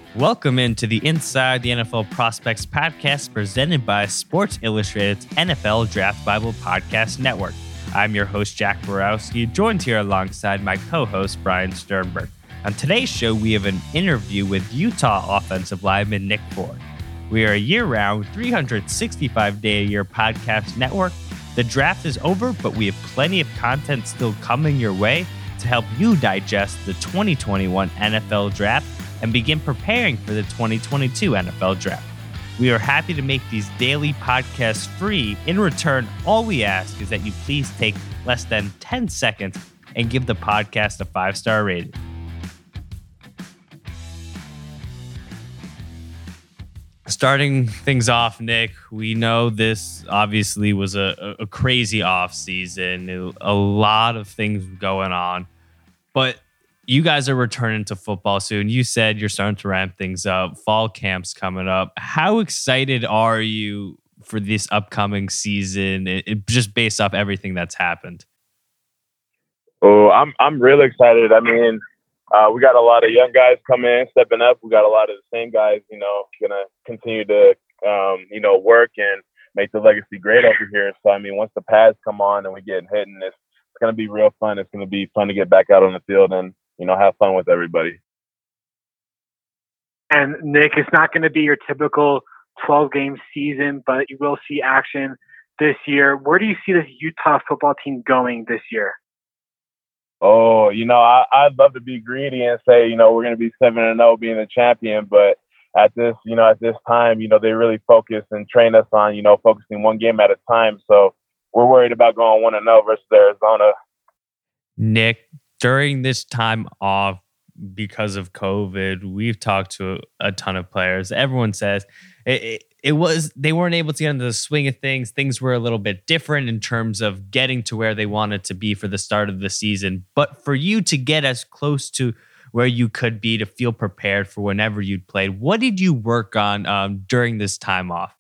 Welcome into the Inside the NFL Prospects podcast presented by Sports Illustrated's NFL Draft Bible Podcast Network. I'm your host, Jack Borowski, joined here alongside my co-host, Brian Sternberg. On today's show, we have an interview with Utah offensive lineman Nick Ford. We are a year-round, 365-day-a-year podcast network. The draft is over, but we have plenty of content still coming your way to help you digest the 2021 NFL Draft and begin preparing for the 2022 NFL Draft. We are happy to make these daily podcasts free. In return, all we ask is that you please take less than 10 seconds and give the podcast a 5-star rating. Starting things off, Nick, we know this obviously was a crazy off season, a lot of things going on, but you guys are returning to football soon. You said you're starting to ramp things up. Fall camp's coming up. How excited are you for this upcoming season, just based off everything that's happened? Oh, I'm really excited. I mean, we got a lot of young guys coming in, stepping up. We got a lot of the same guys, gonna continue to, work and make the legacy great over here. So, I mean, once the pads come on and we get hitting, it's gonna be real fun. It's gonna be fun to get back out on the field and have fun with everybody. And Nick, it's not going to be your typical 12-game season, but you will see action this year. Where do you see this Utah football team going this year? Oh, I'd love to be greedy and say, we're going to be 7-0 being the champion. But at this time, they really focus and train us on, focusing one game at a time. So we're worried about going 1-0 versus Arizona. Nick, during this time off because of COVID, we've talked to a ton of players. Everyone says they weren't able to get into the swing of things. Things were a little bit different in terms of getting to where they wanted to be for the start of the season. But for you to get as close to where you could be, to feel prepared for whenever you'd played, what did you work on during this time off?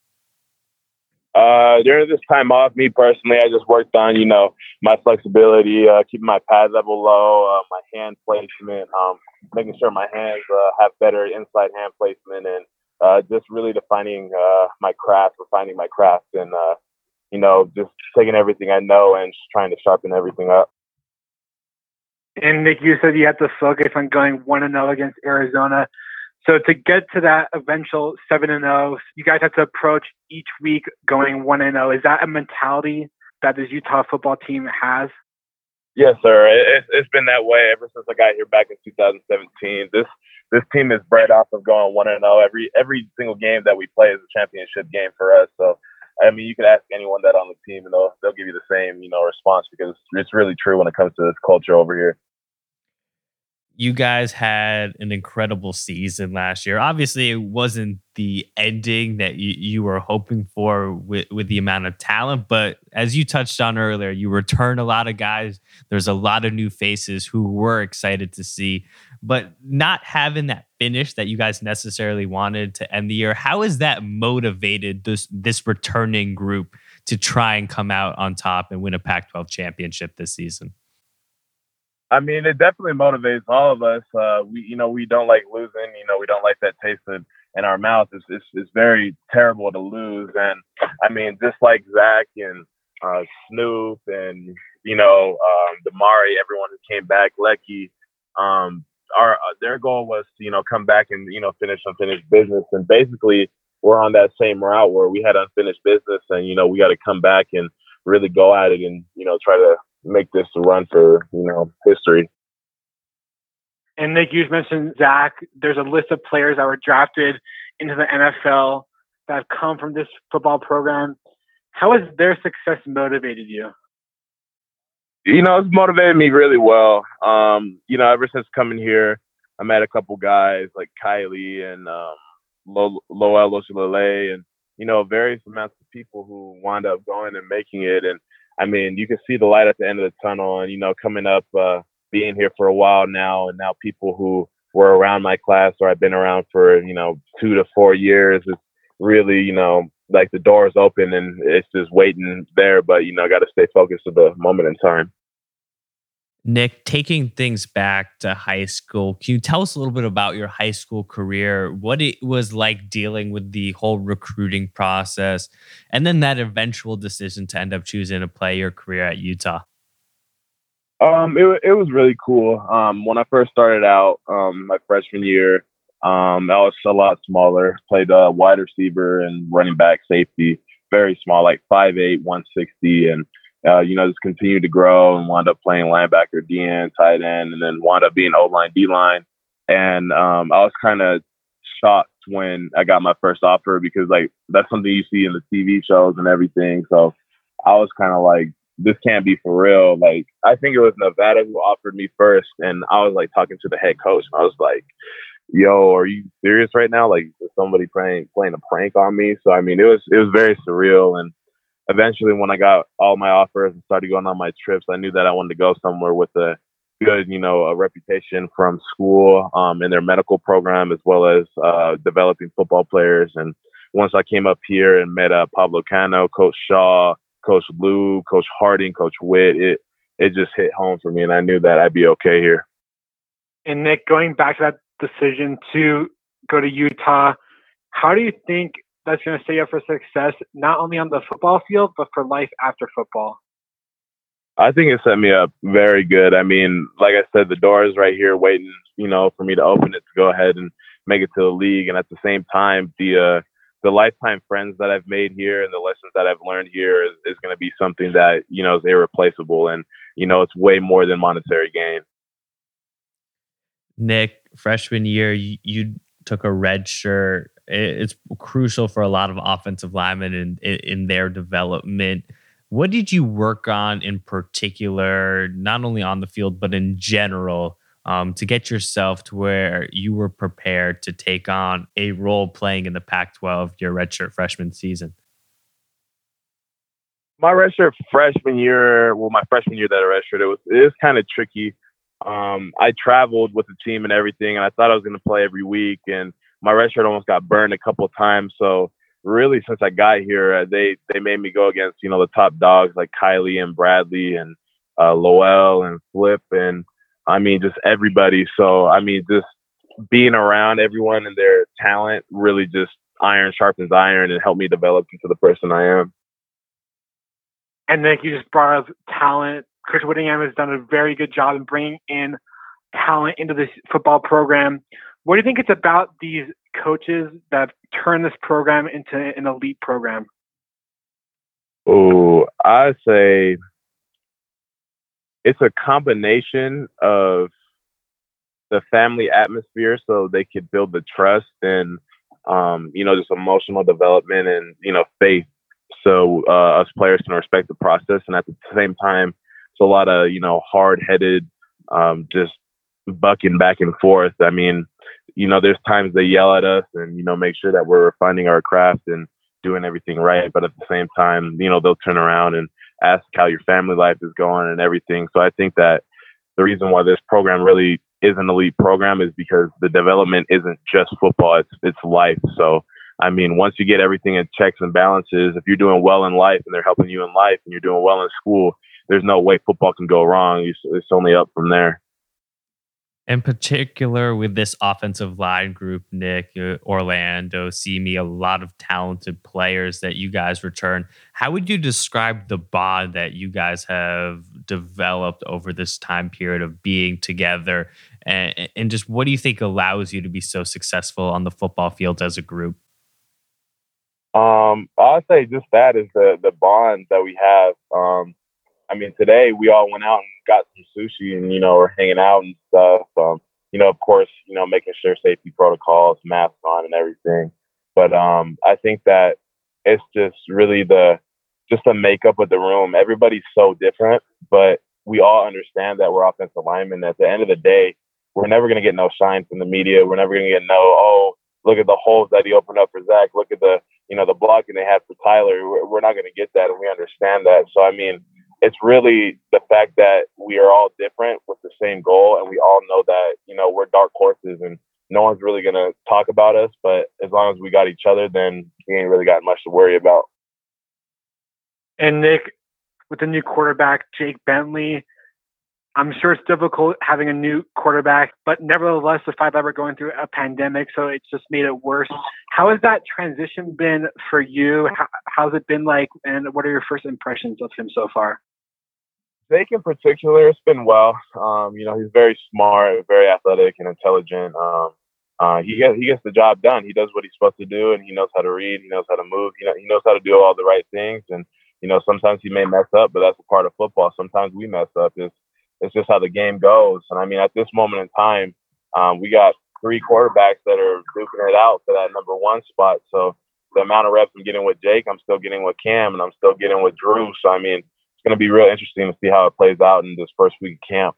During this time off, me personally, I just worked on, my flexibility, keeping my pad level low, my hand placement, making sure my hands have better inside hand placement, and just really defining my craft, refining my craft, and, just taking everything I know and just trying to sharpen everything up. And Nick, you said you have to focus on going 1-0 against Arizona. So to get to that eventual 7-0, you guys have to approach each week going 1-0. Is that a mentality that this Utah football team has? Yes, sir. It's been that way ever since I got here back in 2017. This team is bred off of going 1-0. Every single game that we play is a championship game for us. So, I mean, you can ask anyone that on the team, and they'll give you the same, response, because it's really true when it comes to this culture over here. You guys had an incredible season last year. Obviously, it wasn't the ending that you were hoping for with the amount of talent. But as you touched on earlier, you return a lot of guys. There's a lot of new faces who we're excited to see. But not having that finish that you guys necessarily wanted to end the year, how has that motivated this returning group to try and come out on top and win a Pac-12 championship this season? I mean, it definitely motivates all of us. We don't like losing. We don't like that taste in our mouth. It's very terrible to lose. And I mean, just like Zach and Snoop and Damari, everyone who came back, Lecky, their goal was to come back and finish unfinished business. And basically, we're on that same route where we had unfinished business, and we got to come back and really go at it and try to make this a run for, history. And Nick, you mentioned Zach. There's a list of players that were drafted into the NFL that come from this football program. How has their success motivated you? It's motivated me really well. Ever since coming here, I met a couple guys like Kylie and Lowell Oshilele and, various amounts of people who wind up going and making it. And I mean, you can see the light at the end of the tunnel, and, coming up, being here for a while now, and now people who were around my class or I've been around for, 2 to 4 years, it's really, like the door's open and it's just waiting there, but, got to stay focused at the moment in time. Nick, taking things back to high school, can you tell us a little bit about your high school career, what it was like dealing with the whole recruiting process, and then that eventual decision to end up choosing to play your career at Utah? It was really cool. When I first started out, my freshman year, I was a lot smaller. Played wide receiver and running back, safety, very small, like 5'8", 160, and just continued to grow and wound up playing linebacker, DN, tight end, and then wound up being O line, D line. And I was kind of shocked when I got my first offer because like that's something you see in the TV shows and everything. So I was kind of like, this can't be for real. Like, I think it was Nevada who offered me first. And I was like talking to the head coach and I was like, yo, are you serious right now? Like, is somebody playing a prank on me? So, I mean, it was very surreal. And eventually when I got all my offers and started going on my trips, I knew that I wanted to go somewhere with a good, a reputation from school, in their medical program, as well as, developing football players. And once I came up here and met, Pablo Cano, Coach Shaw, Coach Lou, Coach Harding, Coach Witt, it just hit home for me, and I knew that I'd be okay here. And Nick, going back to that decision to go to Utah, how do you think that's going to set you up for success, not only on the football field, but for life after football? I think it set me up very good. I mean, like I said, the door is right here waiting, for me to open it to go ahead and make it to the league. And at the same time, the lifetime friends that I've made here and the lessons that I've learned here is going to be something that, is irreplaceable. And, it's way more than monetary gain. Nick, freshman year, you took a red shirt. It's crucial for a lot of offensive linemen in their development. What did you work on in particular, not only on the field, but in general, to get yourself to where you were prepared to take on a role playing in the Pac-12 your redshirt freshman season? My redshirt freshman year, my freshman year that I redshirted, it was kind of tricky. I traveled with the team and everything, and I thought I was going to play every week, and my redshirt almost got burned a couple of times. So really, since I got here, they made me go against the top dogs like Kylie and Bradley and Lowell and Flip, and I mean just everybody. So I mean just being around everyone and their talent really just iron sharpens iron and helped me develop into the person I am. And Nick, you just brought up talent. Chris Whittingham has done a very good job in bringing in talent into this football program. What do you think it's about these coaches that turn this program into an elite program? Oh, I say it's a combination of the family atmosphere, so they could build the trust and just emotional development and faith, so us players can respect the process. And at the same time, it's a lot of hard-headed, just bucking back and forth. I mean, there's times they yell at us and make sure that we're refining our craft and doing everything right, but at the same time, they'll turn around and ask how your family life is going and everything. So I think that the reason why this program really is an elite program is because the development isn't just football, it's life. So I mean, once you get everything in checks and balances, if you're doing well in life and they're helping you in life and you're doing well in school, there's no way football can go wrong. It's only up from there. In particular, with this offensive line group, Nick, Orlando, Simi, a lot of talented players that you guys return. How would you describe the bond that you guys have developed over this time period of being together? And just what do you think allows you to be so successful on the football field as a group? I'll say just that is the bond that we have. I mean, today we all went out and got some sushi and, we're hanging out and stuff. Of course, making sure safety protocols, masks on and everything. But I think that it's just really the makeup of the room. Everybody's so different, but we all understand that we're offensive linemen. At the end of the day, we're never going to get no shine from the media. We're never going to get look at the holes that he opened up for Zach. Look at the blocking they had for Tyler. We're not going to get that, and we understand that. So, I mean, it's really the fact that we are all different with the same goal, and we all know that, we're dark horses and no one's really going to talk about us. But as long as we got each other, then we ain't really got much to worry about. And Nick, with the new quarterback, Jake Bentley, I'm sure it's difficult having a new quarterback, but nevertheless, the Five Live are going through a pandemic, so it's just made it worse. How has that transition been for you? How's it been like, and what are your first impressions of him so far? Jake in particular, it's been well. He's very smart, very athletic, and intelligent. He gets the job done. He does what he's supposed to do, and he knows how to read. He knows how to move. He knows how to do all the right things. And sometimes he may mess up, but that's a part of football. Sometimes we mess up. It's just how the game goes. And I mean, at this moment in time, we got 3 quarterbacks that are duking it out for that number 1 spot. So the amount of reps I'm getting with Jake, I'm still getting with Cam, and I'm still getting with Drew. So I mean, it's going to be real interesting to see how it plays out in this first week of camp.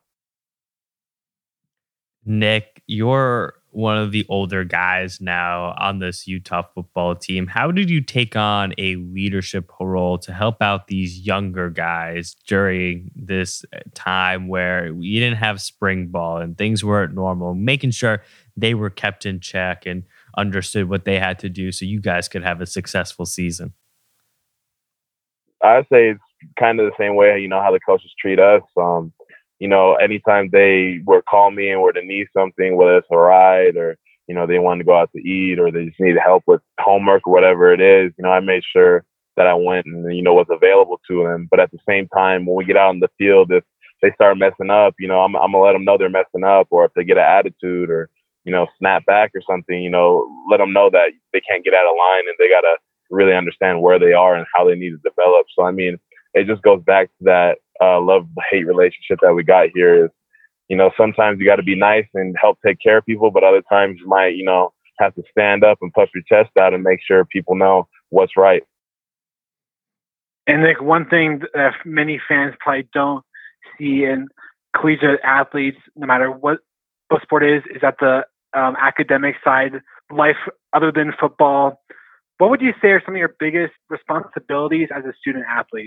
Nick, you're one of the older guys now on this Utah football team. How did you take on a leadership role to help out these younger guys during this time where you didn't have spring ball and things weren't normal, making sure they were kept in check and understood what they had to do so you guys could have a successful season? I'd say it's kind of the same way, how the coaches treat us. Anytime they were call me and were to need something, whether it's a ride or, they wanted to go out to eat or they just need help with homework or whatever it is, I made sure that I went and, was available to them. But at the same time, when we get out in the field, if they start messing up, I'm going to let them know they're messing up, or if they get an attitude or, snap back or something, let them know that they can't get out of line and they got to really understand where they are and how they need to develop. So, I mean, it just goes back to that love-hate relationship that we got here. Is, sometimes you got to be nice and help take care of people, but other times you might, have to stand up and puff your chest out and make sure people know what's right. And Nick, one thing that many fans probably don't see in collegiate athletes, no matter what sport is that the academic side, life other than football. What would you say are some of your biggest responsibilities as a student athlete?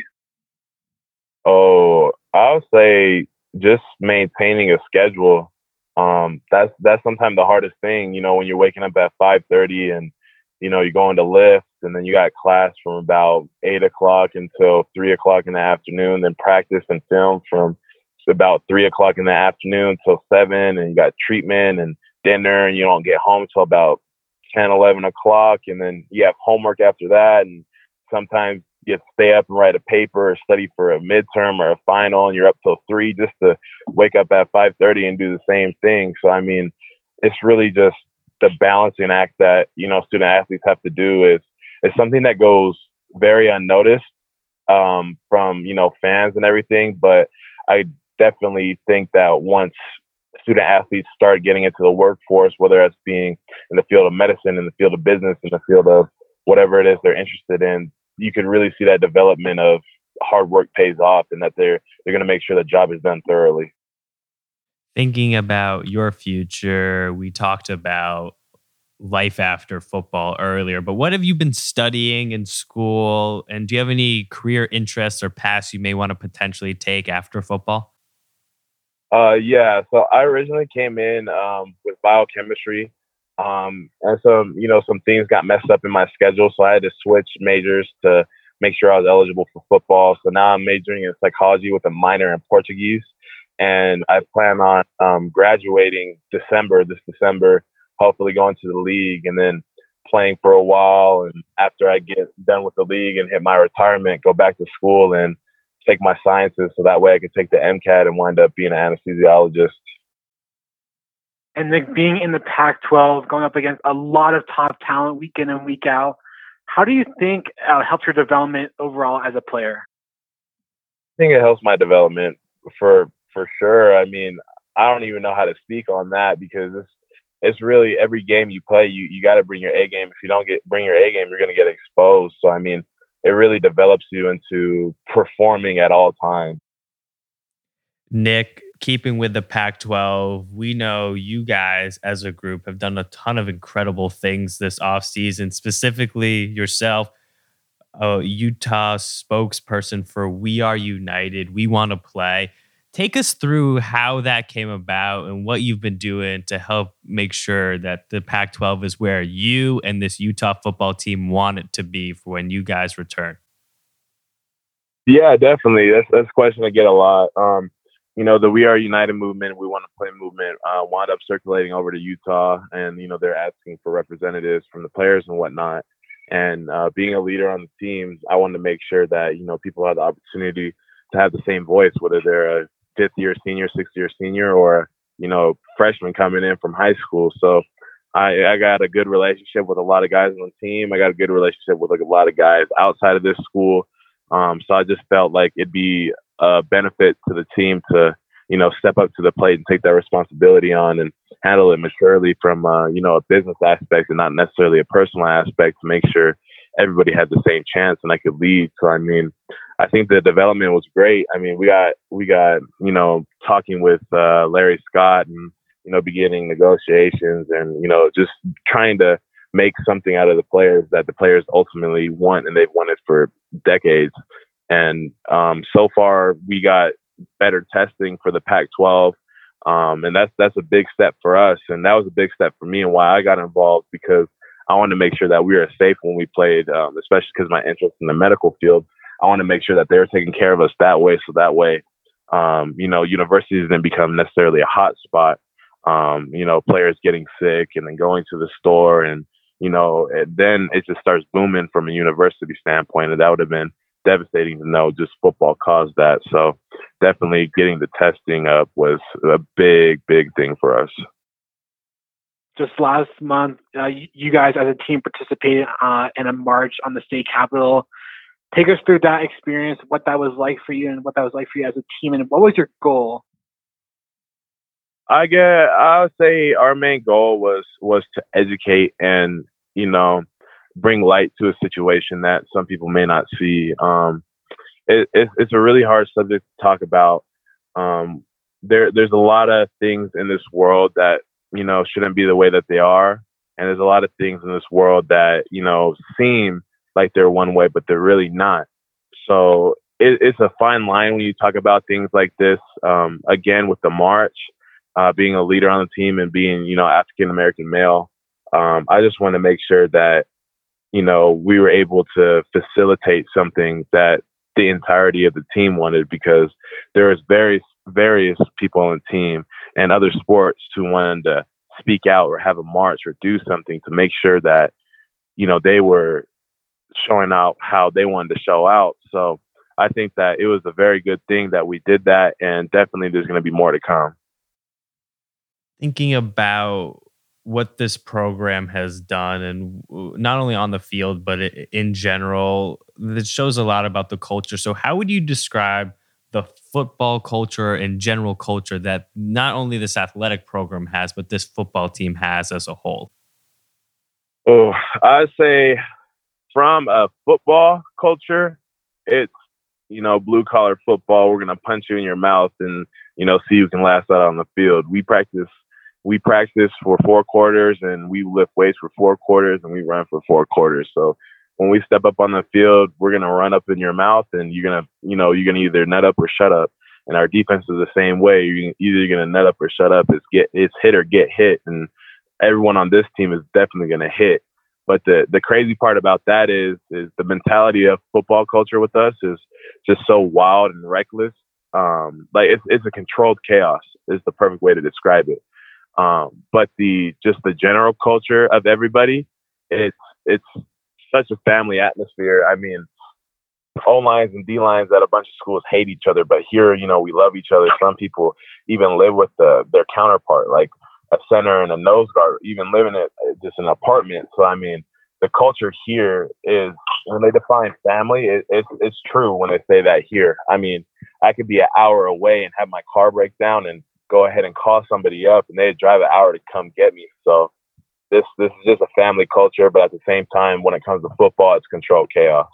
Oh, I would say just maintaining a schedule. That's sometimes the hardest thing, when you're waking up at 5:30 and, you're going to lift and then you got class from about 8 o'clock until 3 o'clock in the afternoon, then practice and film from about 3 o'clock in the afternoon till 7, and you got treatment and dinner, and you don't get home till about 10, 11 o'clock. And then you have homework after that. And sometimes you have to stay up and write a paper or study for a midterm or a final, and you're up till 3 just to wake up at 5:30 and do the same thing. So, I mean, it's really just the balancing act that, student athletes have to do. It's something that goes very unnoticed from, fans and everything. But I definitely think that once student athletes start getting into the workforce, whether it's being in the field of medicine, in the field of business, in the field of whatever it is they're interested in, you can really see that development of hard work pays off, and that they're going to make sure the job is done thoroughly. Thinking about your future, we talked about life after football earlier, but what have you been studying in school? And do you have any career interests or paths you may want to potentially take after football? Yeah. So I originally came in with biochemistry. And so, some things got messed up in my schedule. So I had to switch majors to make sure I was eligible for football. So now I'm majoring in psychology with a minor in Portuguese. And I plan on graduating this December, hopefully going to the league and then playing for a while. And after I get done with the league and hit my retirement, go back to school and take my sciences so that way I could take the MCAT and wind up being an anesthesiologist. And Nick, being in the Pac-12, going up against a lot of top talent week in and week out, how do you think helps your development overall as a player? I think it helps my development for sure. I mean, I don't even know how to speak on that because it's really every game you play, you got to bring your A game. If you don't bring your A game, you're going to get exposed. So, I mean, it really develops you into performing at all times. Nick, keeping with the Pac-12, we know you guys as a group have done a ton of incredible things this offseason, specifically yourself, a Utah spokesperson for We Are United, We Want to Play. Take us through how that came about and what you've been doing to help make sure that the Pac-12 is where you and this Utah football team want it to be for when you guys return. Yeah, definitely. That's a question I get a lot. the We Are United movement, We Want to Play movement, wound up circulating over to Utah, and they're asking for representatives from the players and whatnot. And being a leader on the team, I wanted to make sure that people have the opportunity to have the same voice, whether they're a fifth-year senior, sixth-year senior, or freshman coming in from high school. So I got a good relationship with a lot of guys on the team. I got a good relationship with a lot of guys outside of this school. So I just felt like it'd be a benefit to the team to, step up to the plate and take that responsibility on and handle it maturely from, a business aspect and not necessarily a personal aspect, to make sure everybody had the same chance and I could lead. So, I think the development was great. We got, talking with Larry Scott and, beginning negotiations and, just trying to make something out of the players that the players ultimately want, and they've wanted for decades. And so far, we got better testing for the Pac-12, and that's a big step for us. And that was a big step for me and why I got involved, because I wanted to make sure that we were safe when we played, especially because my interest in the medical field. I want to make sure that they were taking care of us that way. So that way, universities didn't become necessarily a hot spot. Players getting sick and then going to the store and then it just starts booming from a university standpoint. And that would have been devastating to know just football caused that. So definitely getting the testing up was a big, big thing for us. Just last month, you guys as a team participated in a march on the state capitol. Take us through that experience, what that was like for you and what that was like for you as a team, and what was your goal? I would say our main goal was to educate and, bring light to a situation that some people may not see. It's a really hard subject to talk about. There's a lot of things in this world that, shouldn't be the way that they are. And there's a lot of things in this world that, seem like they're one way, but they're really not. So it's a fine line when you talk about things like this. Again, with the march, being a leader on the team and being, African-American male, I just want to make sure that, we were able to facilitate something that the entirety of the team wanted, because there was various people on the team and other sports who wanted to speak out or have a march or do something to make sure that, they were showing out how they wanted to show out. So I think that it was a very good thing that we did that, and definitely there's going to be more to come. Thinking about what this program has done, and not only on the field, but in general, it shows a lot about the culture. So how would you describe the football culture and general culture that not only this athletic program has, but this football team has as a whole? Oh, I'd say from a football culture, it's, blue collar football. We're going to punch you in your mouth and, see who can last out on the field. We practice for 4 quarters, and we lift weights for 4 quarters, and we run for 4 quarters. So when we step up on the field, we're going to run up in your mouth, and you're going to either nut up or shut up. And our defense is the same way. You're either going to nut up or shut up. It's hit or get hit. And everyone on this team is definitely going to hit. But the crazy part about that is the mentality of football culture with us is just so wild and reckless. Like it's a controlled chaos is the perfect way to describe it. But the general culture of everybody, it's such a family atmosphere. O-lines and D-lines at a bunch of schools hate each other, but here, we love each other. Some people even live with their counterpart, like a center and a nose guard, even living at just an apartment. So, the culture here is, when they define family, it's true when they say that here. I could be an hour away and have my car break down and go ahead and call somebody up, and they'd drive an hour to come get me. So this is just a family culture, but at the same time, when it comes to football, it's controlled chaos.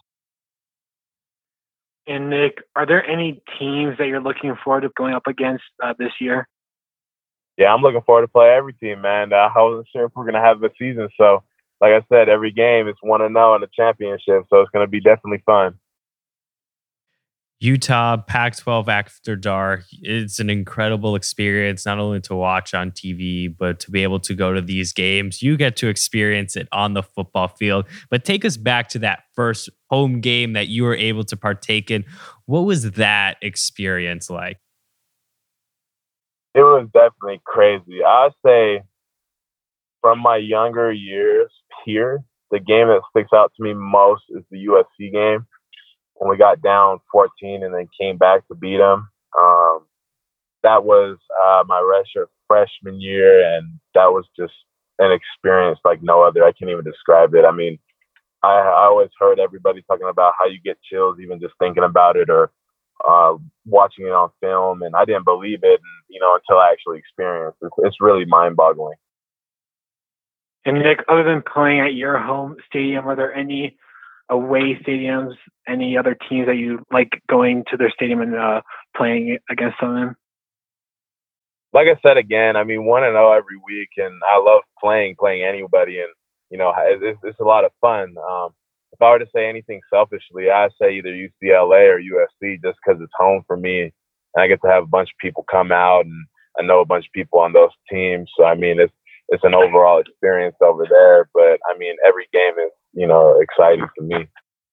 And Nick, are there any teams that you're looking forward to going up against this year? Yeah, I'm looking forward to play every team, man. I wasn't sure if we're going to have a season. So, like I said, every game is 1-0 in the championship. So it's going to be definitely fun. Utah Pac-12 After Dark. It's an incredible experience, not only to watch on TV, but to be able to go to these games. You get to experience it on the football field. But take us back to that first home game that you were able to partake in. What was that experience like? It was definitely crazy. I'd say from my younger years here, the game that sticks out to me most is the USC game when we got down 14 and then came back to beat them. That was my redshirt freshman year, and that was just an experience like no other. I can't even describe it. I mean, I always heard everybody talking about how you get chills even just thinking about it or watching it on film, and I didn't believe it, until I actually experienced it. It's really mind-boggling. And Nick, other than playing at your home stadium, are there any away stadiums, any other teams that you like going to their stadium and playing against them? Like I said again, I mean 1-0 every week, and I love playing anybody, and it's a lot of fun. If I were to say anything selfishly, I'd say either UCLA or USC, just because it's home for me, and I get to have a bunch of people come out, and I know a bunch of people on those teams. So I mean, it's an overall experience over there. But I mean, every game is exciting to me.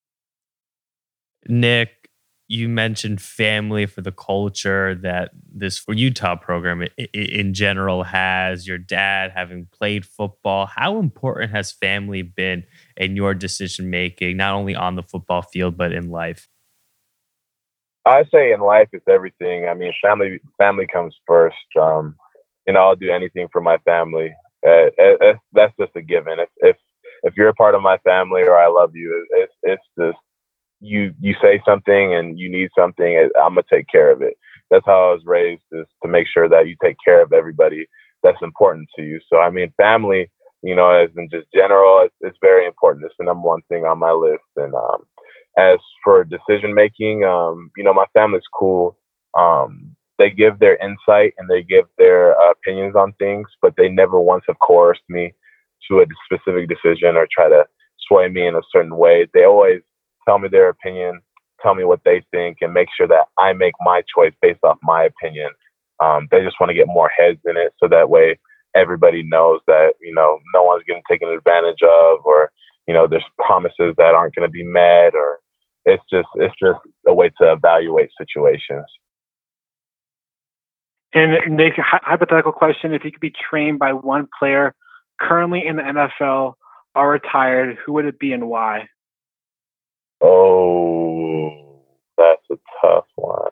Nick, you mentioned family for the culture that this Utah program in general has. Your dad having played football. How important has family been in your decision making, not only on the football field but in life? I say in life it's everything. I mean, family comes first. I'll do anything for my family. That's just a given. If you're a part of my family or I love you, it's just you say something and you need something, I'm gonna take care of it. That's how I was raised, is to make sure that you take care of everybody that's important to you. So I mean, family, as in just general, it's very important. It's the number one thing on my list. And as for decision making, my family's cool. They give their insight and they give their opinions on things, but they never once have coerced me to a specific decision or try to sway me in a certain way. They always tell me their opinion, tell me what they think, and make sure that I make my choice based off my opinion. They just want to get more heads in it, so that way everybody knows that no one's getting taken advantage of, or there's promises that aren't going to be met, or it's just a way to evaluate situations. And Nick, hypothetical question: if you could be trained by one player currently in the NFL or retired, who would it be and why? Oh, that's a tough one.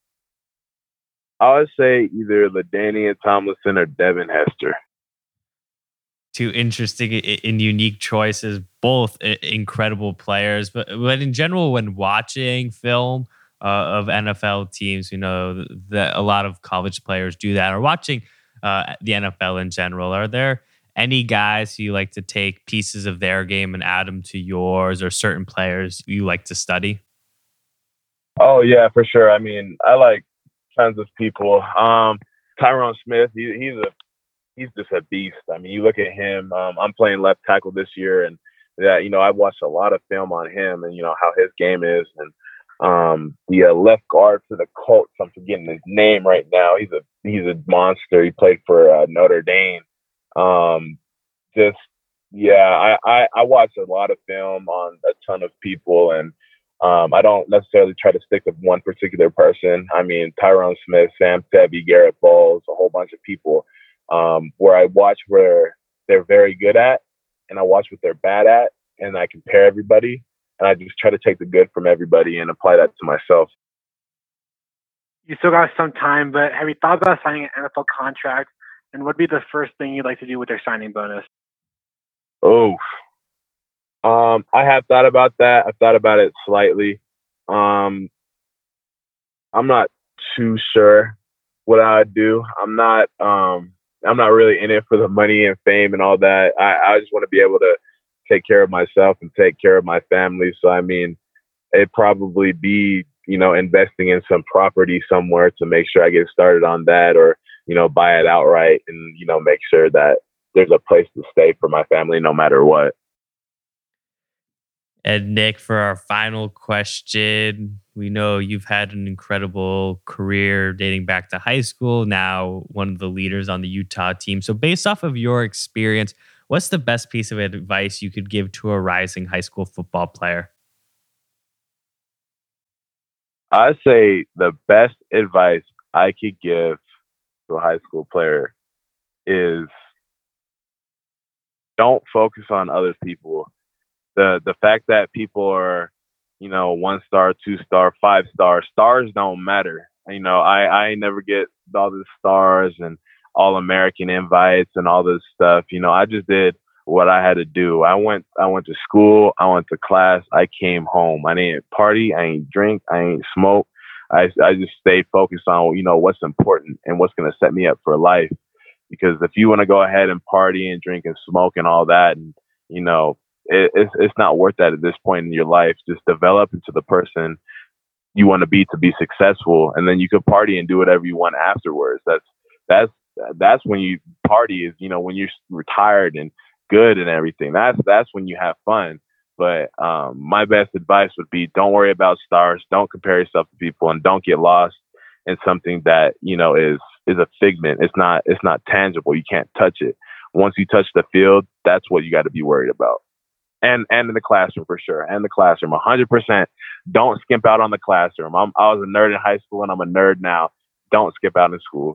I would say either LaDainian Tomlinson or Devin Hester. Two interesting and unique choices, both incredible players. But in general, when watching film of NFL teams, that a lot of college players do that, or watching the NFL in general, are there any guys who you like to take pieces of their game and add them to yours, or certain players you like to study? Oh yeah, for sure. I mean, I like tons of people. Tyron Smith, he's just a beast. I mean, you look at him. I'm playing left tackle this year, and I've watched a lot of film on him, and how his game is. And the left guard for the Colts, I'm forgetting his name right now. He's a monster. He played for Notre Dame. I watch a lot of film on a ton of people, and I don't necessarily try to stick with one particular person. I mean, Tyron Smith, Sam Tevi, Garrett Bowles, a whole bunch of people, where I watch where they're very good at, and I watch what they're bad at, and I compare everybody, and I just try to take the good from everybody and apply that to myself. You still got some time, but have you thought about signing an NFL contract? And what would be the first thing you'd like to do with their signing bonus? Oh, I have thought about that. I've thought about it slightly. I'm not too sure what I would do. I'm not really in it for the money and fame and all that. I just want to be able to take care of myself and take care of my family. So, I mean, it'd probably be, investing in some property somewhere to make sure I get started on that, or, buy it outright and, make sure that there's a place to stay for my family no matter what. And Nick, for our final question, we know you've had an incredible career dating back to high school, now one of the leaders on the Utah team. So based off of your experience, what's the best piece of advice you could give to a rising high school football player? I'd say the best advice I could give to a high school player is don't focus on other people. The fact that people are, 1-star, 2-star, 5-star, stars don't matter. I never get all the stars and All-American invites and all this stuff. I just did what I had to do. I went to school, I went to class, I came home. I didn't party, I ain't drink, I ain't smoke. I just stayed focused on, what's important and what's going to set me up for life. Because if you want to go ahead and party and drink and smoke and all that, and, it's not worth that at this point in your life. Just develop into the person you want to be successful. And then you could party and do whatever you want afterwards. That's when you party is, when you're retired and good and everything. That's when you have fun. But my best advice would be don't worry about stars. Don't compare yourself to people, and don't get lost in something that, is a figment. It's not tangible. You can't touch it. Once you touch the field, that's what you got to be worried about. And in the classroom for sure. And the classroom, 100%. Don't skimp out on the classroom. I was a nerd in high school and I'm a nerd now. Don't skip out in school.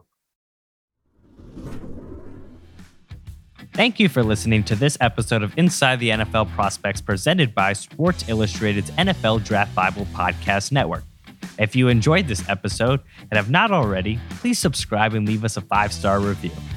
Thank you for listening to this episode of Inside the NFL Prospects presented by Sports Illustrated's NFL Draft Bible Podcast Network. If you enjoyed this episode and have not already, please subscribe and leave us a 5-star review.